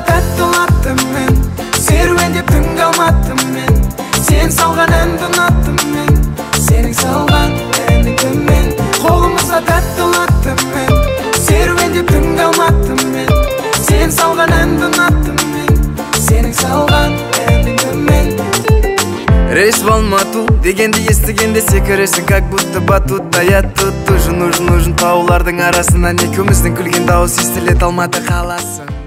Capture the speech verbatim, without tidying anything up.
тәтті ұнаттым мен, серуендеп түнге алматтым мен. Сен салған әнді ұнаттым мен, сенің салған әніңді мен. Қолымызда тәтті ұнаттым мен, серуендеп түнге алматтым мен. Сен салған әнді ұнаттым мен, сенің салған әніңді мен. Рейс в Алмату дегенді естігенде секіресің, как будто батутта. Я тут нужен, нужен, нужен таулардың арасынан екеуміздің күлген дауыс естілет Алматы қаласын.